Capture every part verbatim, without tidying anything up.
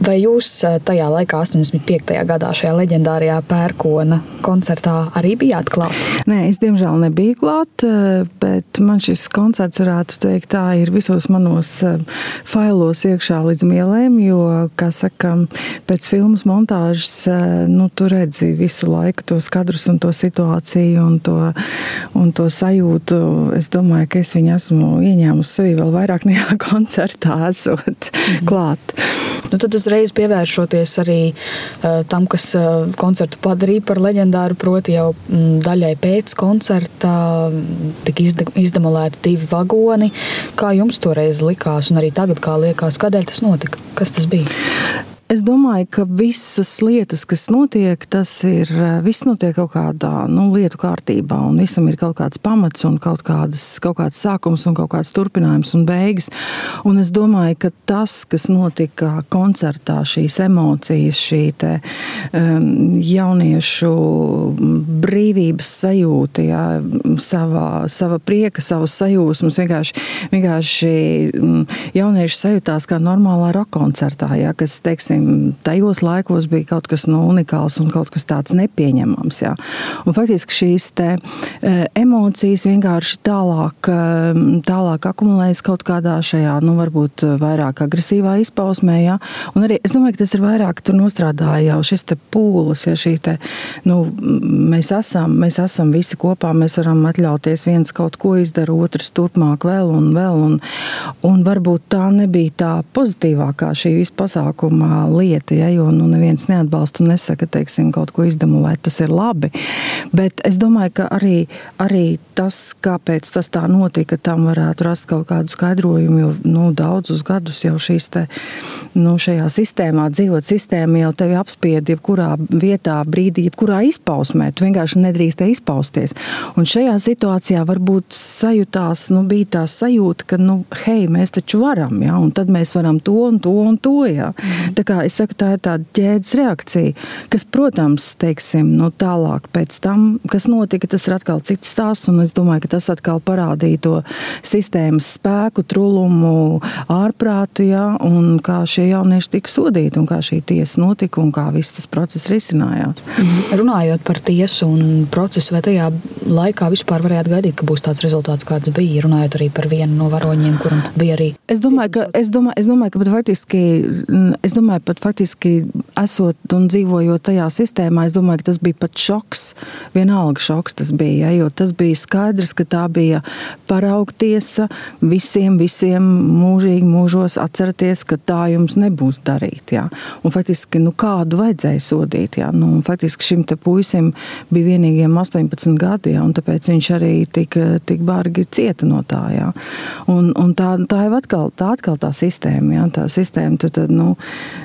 Vai jūs tajā laikā, astoņdesmit piektajā gadā, šajā leģendārajā Pērkona koncertā arī bijāt klāt? Nē, es diemžēl nebiju klāt, bet man šis koncerts, varētu teikt, tā ir visos manos failos iekšā līdz mielēm, jo, kā saka, pēc filmas montāžas, nu, tu redzi visu laiku tos kadrus un to situāciju un to, un to sajūtu. Es domāju, ka es viņu esmu ieņēmusi sevī vēl vairāk nekā koncertā esot mm. klāt. Nu, tad uzreiz pievēršoties arī uh, tam, kas uh, koncertu padarīja par leģendāru, proti jau m, daļai pēc koncerta tika izde, izdemolēti divi vagoni. Kā jums toreiz likās un arī tagad kā liekas, kādēļ tas notika? Kas tas bija? Es domāju, ka visas lietas, kas notiek, tas ir, viss notiek kaut kādā, nu, lietu kārtībā, un visam ir kaut kāds pamats un kaut kādas, kaut kāds sākums un kaut kāds turpinājums un beigas. Un es domāju, ka tas, kas notika koncertā, šīs emocijas, šī te um, jauniešu brīvības sajūta, jā, sava, sava prieka, savas sajūsmas, vienkārši, vienkārši jaunieši sajūtās kā normālā rock koncertā, jā, kas, teiksim, tajos laikos bija kaut kas nu, unikāls un kaut kas tāds nepieņemams. Jā. Un faktiski šīs te emocijas vienkārši tālāk, tālāk akumulējas kaut kādā šajā, nu, varbūt vairāk agresīvā izpausmē. Jā. Un arī es domāju, ka tas ir vairāk tur nostrādāja jau šis te pūles, ja šī te, nu, mēs esam, mēs esam visi kopā, mēs varam atļauties viens kaut ko izdara, otrs turpmāk vēl un vēl. Un, un varbūt tā nebija tā pozitīvākā šī visu pasākuma lieta, ja, jo nu, neviens neatbalsta un nesaka, teiksim, kaut ko izdemolēt, tas ir labi. Bet es domāju, ka arī, arī tas, kāpēc tas tā notika, tam varētu rast kaut kādu skaidrojumu, jo nu, daudzus gadus jau šīs te, nu, šajā sistēmā, dzīvot sistēma jau tevi apspied jebkurā vietā, brīdī, jebkurā izpausmē. Tu vienkārši nedrīkst izpausties. Un šajā situācijā varbūt sajūtās, nu, bija tā sajūta, ka, nu, hei, mēs taču varam, ja, un tad mēs varam to un to un to, ja. Mm. Tā kā es saku, tā ir tāda ķēdes reakcija, kas, protams, teiksim, nu, tālāk pēc tam, kas notika, tas ir atkal cits stāsts, un es domāju, ka tas atkal parādīja to sistēmas spēku, trulumu, ārprātu, ja, un kā šie jaunieši tika sodīti, un kā šī tiesa notika, un kā viss tas process risinājās. Mm. Runājot par tiesu un procesu, vai tajā laikā vispār varētu gaidīt, ka būs tāds rezultāts, kāds bija, runājot arī par vienu no varoņiem, kuram bija arī... Es domāju, ka, es domāju, es domāju, ka pat faktiski, es domāju, pat faktiski esot un dzīvojot tajā sistēmā, es domāju, ka tas bija pat šoks, vienalga šoks tas bija, ja, jo tas bija skaidrs, ka tā bija paraugtiesa visiem, visiem mūžīgi mūžos atceraties, ka tā jums nebūs darīt, ja. Un faktiski, nu kādu vajadzēja sodīt, ja, nu faktiski šim te puisim bija vienīgiem astoņpadsmit gadi, ja, un tāpēc viņš arī tik, tik bargi cieta no tā, ja. Un, un tā, tā jau atkal, tā atkal tā sistēma, ja, tā sistēma, tad, tad nu,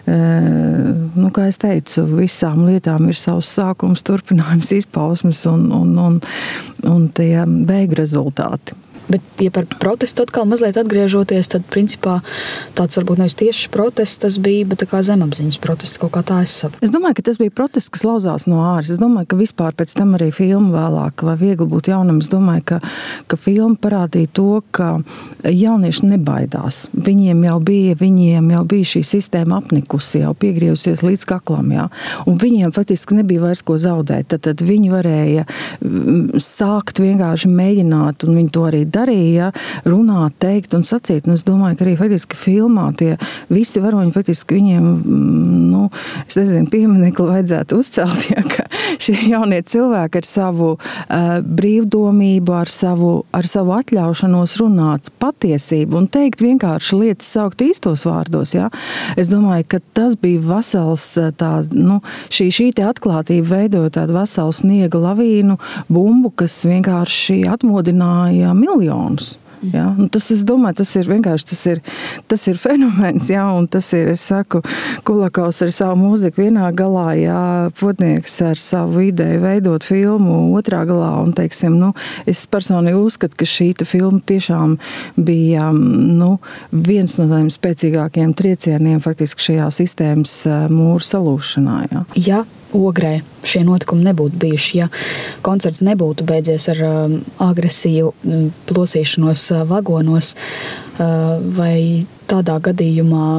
nu, kā es teicu, visām lietām ir savs sākums, turpinājums, izpausmes un, un, un, un tie beigu rezultāti. Bet, ja par protestu atkal mazliet atgriežoties, tad, principā, tāds varbūt nevis tieši protests tas bija, bet tā kā zemapziņas protests, kaut kā tā es saprotu. Es domāju, ka tas bija protests, kas lauzās no āras. Es domāju, ka vispār pēc tam arī filma vēlāk, vai viegli būt jaunam, es domāju, ka, ka filma parādīja to, ka jaunieši nebaidās. Viņiem jau bija, viņiem jau bija šī sistēma apnikusi, jau piegriezusies līdz kaklam, jā. Un viņiem faktiski nebija vairs ko zaudēt. Tad, tad viņi varēja sākt vienkārši mēģināt, un viņi to arī darīja, runāt, teikt un sacīt. Un es domāju, ka arī faktiski filmā tie visi varoņi faktiski viņiem, nu, es nezinu, pieminekli vajadzētu uzcelt, ja, ka šie jaunie cilvēki ar savu uh, brīvdomību, ar savu, ar savu atļaušanos runāt patiesību un teikt vienkārši lietas saukt īstos vārdos, ja. Es domāju, ka tas bija vesels tā, nu, šī, šī te atklātība veidoja tādu veselu sniega lavīnu, bumbu, kas vienkārši atmodināja miljonus. Ja? Un tas, es domāju, tas ir vienkārši, tas ir, tas ir fenomens, ja? Un tas ir, es saku, Kulakaus ar savu mūziku vienā galā, ja? Potnieks ar savu ideju veidot filmu otrā galā, un, teiksim, nu, es personīgi uzskatu, ka šī filma tiešām bija, nu, viens no tādiem spēcīgākiem triecieniem faktiski šajā sistēmas mūru salūšanā, ja? Ja Ogrē šie notikumi nebūtu bijuši, ja koncerts nebūtu beidzies ar um, agresīvu um, plosīšanos uh, vagonos, uh, vai tādā gadījumā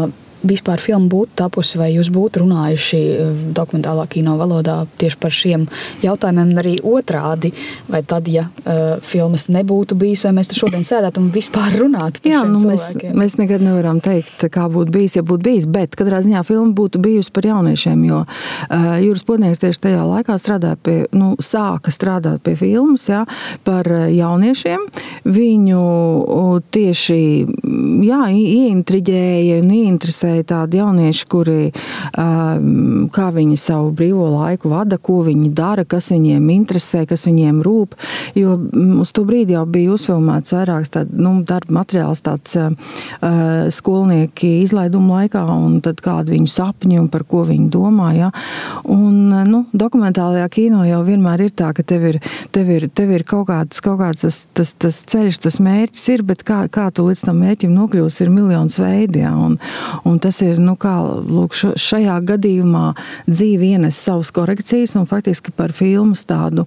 vispār filma būtu tapusi, vai jūs būtu runājuši dokumentālā kino valodā tieši par šiem jautājumiem, un arī otrādi, vai tad, ja uh, filmas nebūtu bijis, vai mēs te šodien sēdētu un vispār runātu par Jā, šiem nu, cilvēkiem? Mēs, mēs nekad nevaram teikt, kā būtu bijis, ja būtu bijis, bet katrā ziņā filma būtu bijusi par jauniešiem, jo uh, Juris Podnieks tieši tajā laikā strādāja pie, nu, sāka strādāt pie filmas, jā, par jauniešiem. Viņu tieši, jā, ieintriģēja un ieinteresēja tādi jaunieši, kuri, kā viņi savu brīvo laiku vada, ko viņi dara, kas viņiem interesē, kas viņiem rūp, jo uz to brīdi jau bija uzfilmēts vairāks tād, nu, darba materiāls tāds skolnieki izlaiduma laikā, un tad kādi viņu sapņi un par ko viņi domā, ja. Un, nu, dokumentālajā kino jau vienmēr ir tā, ka tev ir, tev ir, tev ir kaut kāds, kaut kāds tas, tas, tas ceļš, tas mērķis ir, bet kā, kā tu līdz tam mērķim nokļūsi, ir miljons veidi, ja. Un, un tas ir, nu kā, lūk, šajā gadījumā dzīve ienes savus korekcijas, un faktiski par filmas tādu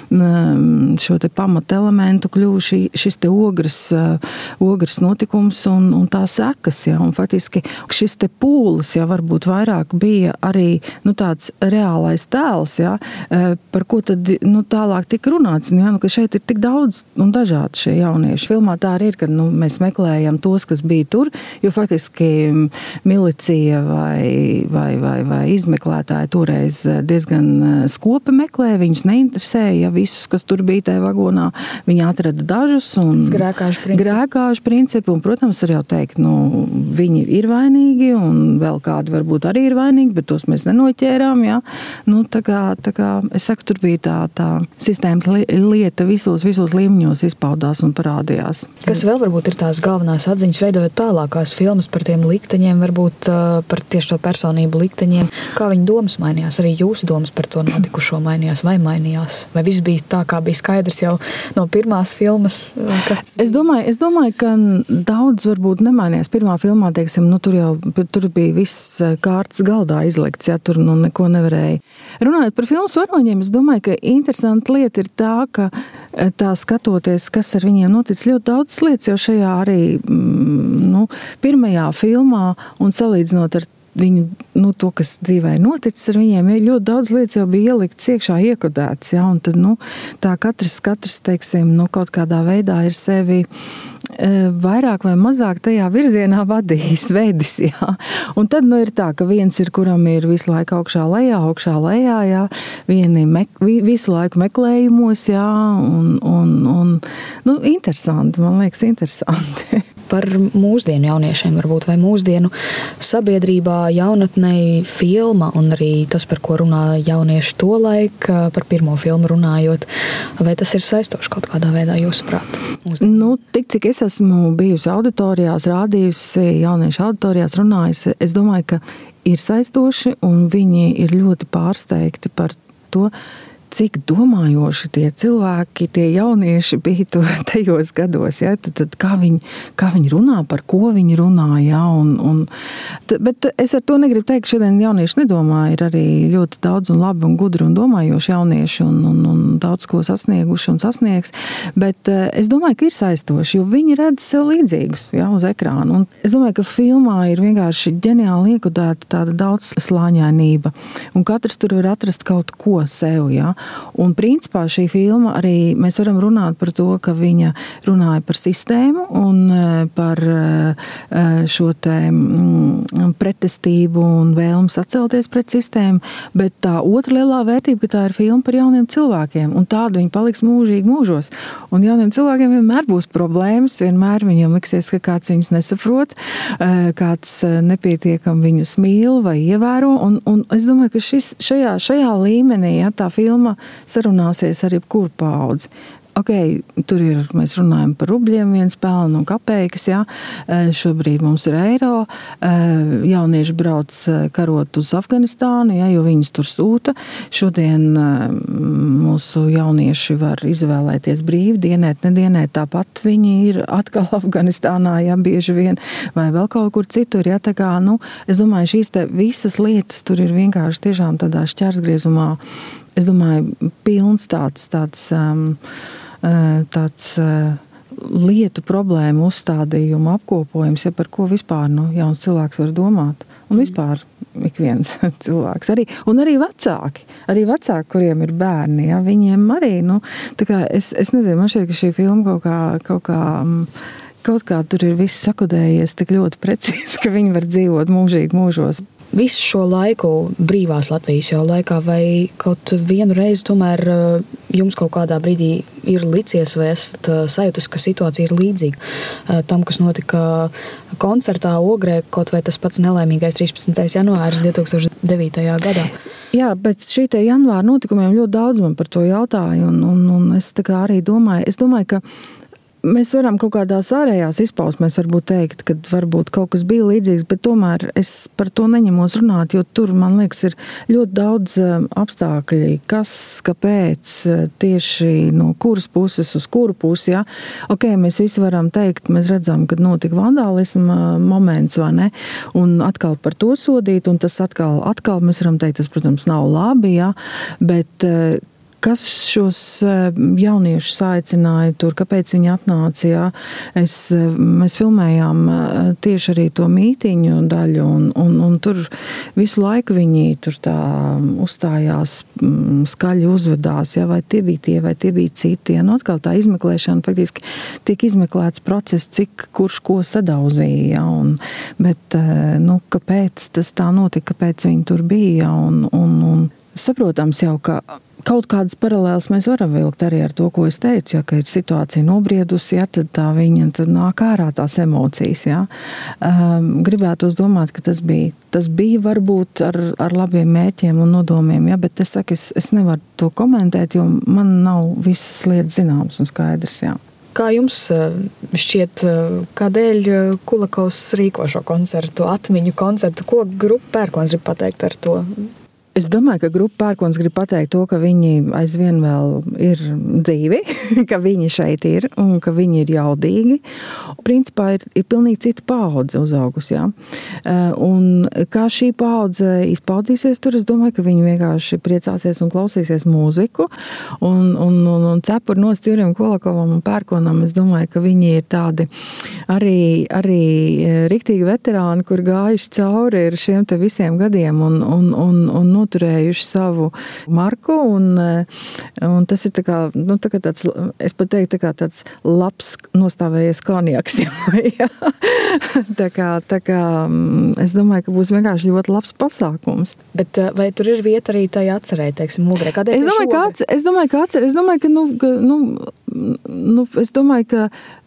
šo te pamat elementu kļūši šis te ogres, ogres notikums un, un tā sekas, ja. Un faktiski šis te pūlis, ja, varbūt vairāk bija arī, nu, tāds reālais tēls, ja, par ko tad, nu, tālāk tika runāts, ja, nu, ka šeit ir tik daudz un dažādi šie jaunieši. Filmā tā arī ir, ka, nu, mēs meklējam tos, kas bija tur, jo faktiski milicija vai, vai, vai, vai izmeklētāji toreiz diezgan skopi meklē, viņus neinteresēja, ja visus, kas tur bija tajā vagonā, viņi atrada dažus un grēkāžu principi. grēkāžu principi, un, protams, var jau teikt, nu, viņi ir vainīgi, un vēl kādi varbūt arī ir vainīgi, bet tos mēs nenoķērām, ja. Nu, tā kā, tā kā, es saku, tur bija tā, tā sistēmas lieta visos, visos līmeņos izpaudās un parādījās. Kas vēl varbūt ir tās galvenās atziņas, veidojot tālākās filmas par tiem likteņiem, varbūt par tieši to personību likteņiem, kā viņa domas mainījās, arī jūsu domas par to notikušo mainījās vai mainījās? Vai viss bija tā, kā bija skaidrs jau no pirmās filmas? Kas tas bija? Es domāju, es domāju, ka daudz varbūt nemainījās. Pirmā filmā, teiksim, nu, tur jau tur bija viss kārtas galdā izlikts, ja tur nu neko nevarēja. Runājot par filmas varoņiem, es domāju, ka interesanta lieta ir tā, ka tā skatoties, kas ar viņiem notic, ļoti daudz lietas jau šajā arī, nu, pirmajā filmā un salīdzinot ar viņu, nu, to, kas dzīvē noticis ar viņiem, ļoti daudz lietas jau bija ielikts iekšā, iekodēts, ja, un tad, nu, tā katrs, katrs, teiksim, nu, kaut kādā veidā ir sevi vairāk vai mazāk tajā virzienā vadījis, vedis, jā. Un tad, nu, ir tā, ka viens ir, kuram ir visu laiku augšā lejā, augšā lejā, jā, vieni mek, visu laiku meklējumos, jā, un, un, un, nu, interesanti, man liekas, interesanti. Par mūsdienu jauniešiem varbūt, vai mūsdienu sabiedrībā jaunatnei filma un arī tas, par ko runā jaunieši tolaik, par pirmo filmu runājot, vai tas ir saistoši kaut kādā veidā jūsuprāt? Nu, tik cik es esmu bijusi auditorijās, rādījusi jauniešu auditorijās, runājusi, es domāju, ka ir saistoši un viņi ir ļoti pārsteigti par to, cik domājoši tie cilvēki, tie jaunieši bija to, tajos gados, ja? tad, tad kā, viņi, kā viņi runā, par ko viņi runā, ja? un, un, bet es ar to negribu teikt, ka šodien jaunieši nedomā, ir arī ļoti daudz un labi un gudri un domājoši jaunieši un, un, un daudz ko sasnieguši un sasniegs, bet es domāju, ka ir saistoši, jo viņi redz sev līdzīgus, ja, uz ekrānu, un es domāju, ka filmā ir vienkārši ģeniāli iekodēta tāda daudz slāņainība, un katrs tur var atrast kaut ko sev, ja. Un principā šī filma arī mēs varam runāt par to, ka viņa runāja par sistēmu un par šo te pretestību un vēlmu sacelties pret sistēmu, bet tā otra lielā vērtība, ka tā ir filma par jauniem cilvēkiem, un tāda viņi paliks mūžīgi mūžos. Un jauniem cilvēkiem vienmēr būs problēmas, vienmēr viņiem liksies, ka kāds viņus nesaprot, kāds nepietiekam viņus mīl vai ievēro, un, un es domāju, ka šis, šajā, šajā līmenī, ja, tā filma sarunāsies ar jebkuru paudzi. Ok, tur ir, mēs runājam par rubļiem, viens pelna un kapeikas, jā. Šobrīd mums ir eiro, jaunieši brauc karot uz Afganistānu, jā, jo viņus tur sūta. Šodien mūsu jaunieši var izvēlēties brīvi, dienēt, nedienēt, tāpat viņi ir atkal Afganistānā, jā, bieži vien, vai vēl kaut kur citur, jā, tā kā, nu, es domāju, šīs te visas lietas tur ir vienkārši tiešām tādā šķērsgriezumā, es domāju, pilns tāds, tāds, tāds lietu problēmu uzstādījumu apkopojums, ja par ko vispār, nu, jauns cilvēks var domāt. un vispār ik viens cilvēks. Arī, un arī vecāki, arī vecāki, kuriem ir bērni, ja, viņiem arī, nu, tā kā es, es nezinu, man šķiet, ka šī filma kaut kā, kaut kā, kaut kā tur ir viss sakudējies tik ļoti precīzi, ka viņi var dzīvot mūžīgi mūžos. Visu šo laiku brīvās Latvijas jau laikā, vai kaut vienu reizi tomēr jums kaut kādā brīdī ir licies vai esat sajūtas, ka situācija ir līdzīga tam, kas notika koncertā Ogrē, kaut vai tas pats nelaimīgais trīspadsmitais janvāris divi tūkstoši devītajā gadā? Jā, pēc šī te janvāra notikumiem ļoti daudz man par to jautāju, un, un, un es tā kā arī domāju, es domāju, ka mēs varam kaut kādās ārējās izpausmēs varbūt teikt, ka varbūt kaut kas bija līdzīgs, bet tomēr es par to neņemos runāt, jo tur, man liekas, ir ļoti daudz apstākļi, kas, kāpēc, tieši no kuras puses uz kuru pusi, ja. Ok, mēs visi varam teikt, mēs redzam, kad notika vandālisma moments, vai ne, un atkal par to sodīt, un tas atkal, atkal mēs varam teikt, tas, protams, nav labi, ja, bet kas šos jauniešus aicināja tur, kāpēc viņi atnāca, jā. Es, mēs filmējām tieši arī to mītiņu daļu, un, un, un tur visu laiku viņi tur tā uzstājās, skaļi uzvedās, jā, vai tie bija tie, vai tie bija citi. Nu, atkal tā izmeklēšana, faktiski tiek izmeklēts process, cik kurš ko sadauzīja, jā, un, bet, nu, kāpēc tas tā notika, kāpēc viņi tur bija, un, un, un saprotams jau, ka kaut kādas paralēlas mēs varam vilkt arī ar to, ko es teicu, ja, ka ir situācija nobriedusi, ja, tad tā viņa, tad nāk ārā tās emocijas, ja. Um, gribētos domāt, ka tas bija, tas bija varbūt ar, ar labiem mērķiem un nodomiem, ja, bet es saku, es, es nevaru to komentēt, jo man nav visas lietas zināmas un skaidrs, jā. Kā jums šķiet, kādēļ Kulakovs rīko šo koncertu, atmiņu koncertu, ko grupa Pērkons grib pateikt ar to? Es domāju, ka grupa Pērkons grib pateikt to, ka viņi aizvien vēl ir dzīvi, ka viņi šeit ir un ka viņi ir jaudīgi. Principā ir, ir pilnīgi cita paudze uzaugusi, jā. Un kā šī paudze izpaudīsies tur, es domāju, ka viņi vienkārši priecāsies un klausīsies mūziku. Un, un, un, un cepur nost Jurijam Kulakovam un Pērkonam, es domāju, ka viņi ir tādi arī, arī riktīgi veterāni, kur gājuši cauri ir šiem te visiem gadiem un, un, un, un noturējuši savu marku, un, un tas ir tā kā, nu, tā kā tāds, es pat teiktu, tā kā tāds labs nostāvējies konjaks. Jā. tā kā, tā kā, es domāju, ka būs vienkārši ļoti labs pasākums. Bet vai tur ir vieta arī tai atcerēt, teiksim, Ogrē? Kādēļ es domāju, ka atcer, es domāju, ka atcer, es domāju, ka, nu, ka, nu, nu, es domāju, ka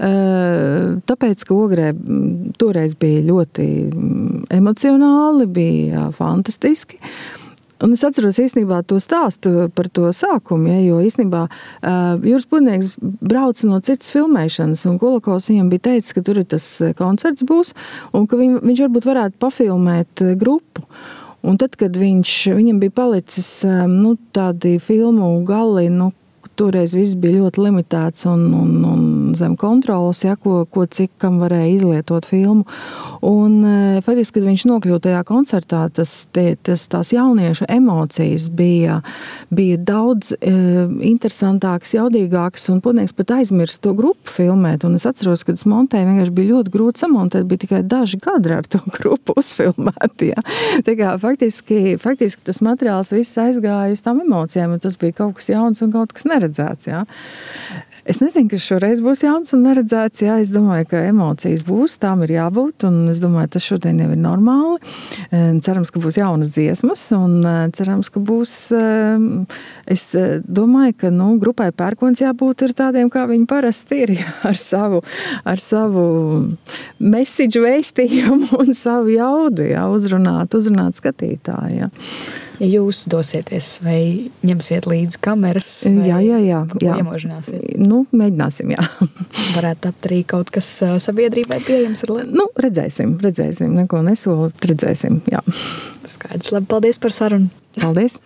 tāpēc, ka Ogrē toreiz bija ļoti emocionāli, bija fantastiski. Un es atceros īstenībā to stāstu par to sākumu, ja, jo īstenībā uh, Juris Pudnieks brauca no citas filmēšanas, un Kulakovs viņam bija teicis, ka tur ir tas koncerts būs, un ka viņ, viņš varbūt varētu pafilmēt grupu. Un tad, kad viņš, viņam bija palicis nu, tādi filmu gali, nu, toreiz viss bija ļoti limitēts un, un, un zem kontrolas, ja, ko, ko cik kam varēja izlietot filmu. Un faktiski, kad viņš nokļuva tajā koncertā, tas, tie, tas, tās jauniešu emocijas bija, bija daudz e, interesantākas, jaudīgākas, un Pudnieks pat aizmirst to grupu filmēt. Un es atceros, kad es montēju, vienkārši bija ļoti grūti samontēt, bija tikai daži kadri ar to grupu uzfilmēti. Ja. Tā kā faktiski, faktiski tas materiāls viss aizgāja uz tām emocijām, un tas bija kaut kas jauns un kaut kas neredzēts. Redzēts, jā. Es nezinu, kas šoreiz būs jauns un neredzēts, jā. Es domāju, ka emocijas būs, tām ir jābūt, un es domāju, tas šodien jau ir normāli. Cerams, ka būs jaunas dziesmas, un cerams, ka būs, es domāju, ka, nu, grupai Pērkons jābūt ir tādiem, kā viņi parasti ir, jā, ar savu, ar savu message vēstījumu un savu jaudu, jā, uzrunāt, uzrunāt skatītāju, jā. Ja jūs dosieties vai ņemsiet līdzi kameras, vai jā, jā, jā, ko jā. iemožināsiet? Nu, mēģināsim, jā. Varētu tapt arī kaut kas sabiedrībai pieejams ar lietu? Nu, redzēsim, redzēsim, neko nesolu, redzēsim, jā. Skaidrs, labi, paldies par sarunu. Paldies.